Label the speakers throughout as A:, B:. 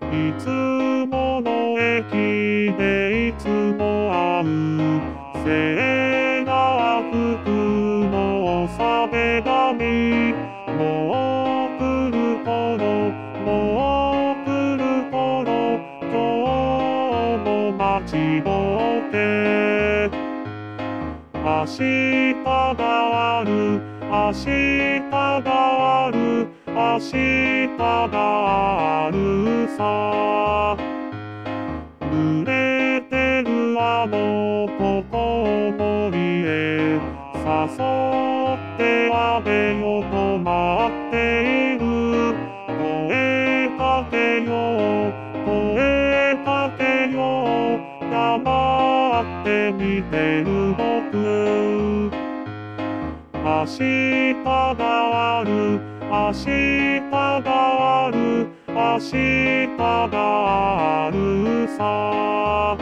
A: いつもの駅でいつも会うセーラー服の袖紙もう来る頃もう来る頃今日も待ちぼって明日がある明日がある明日があるさ濡れてるあの子と森へ誘ってあげよと待っている声かけよう声かけよう黙って見てる僕明日がある明日がある明日があるさ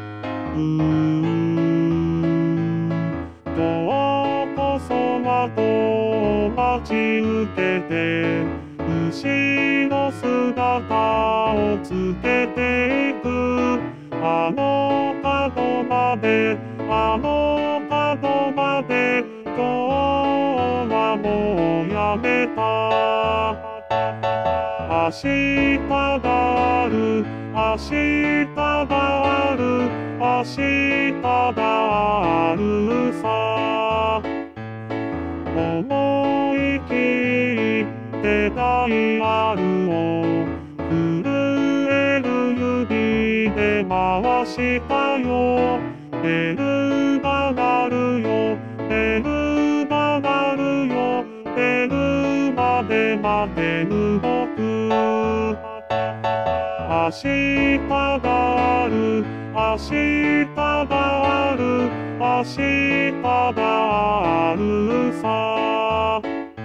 A: 今日こそはと待ち受けて牛の姿をつけていくあの角まであの角まで今日はもうやめた明日がある明日がある明日があるさ思い切ってダイヤルを震える指で回したよベルが鳴るよベルが鳴るよベルまで待てる僕明日がある明日がある明日があるさ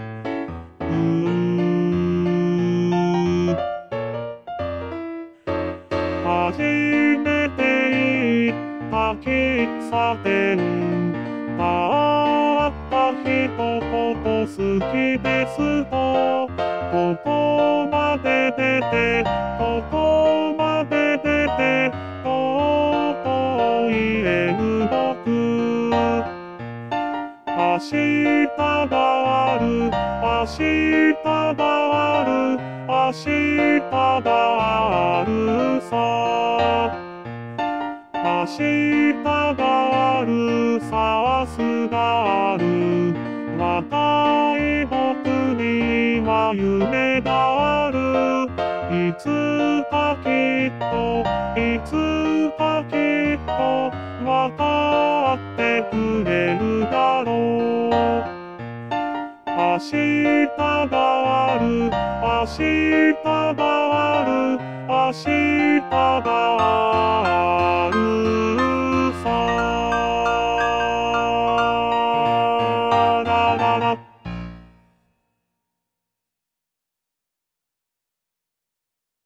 A: 初めて行った喫茶店たった一言好きですとここまで出てここまで出てとうとう言える僕明日がある明日がある明日があるさ明日があるさ明日がある若い僕には夢があるいつかきっといつかきっとわかってくれるだろう明日がある明日がある明日があるさららら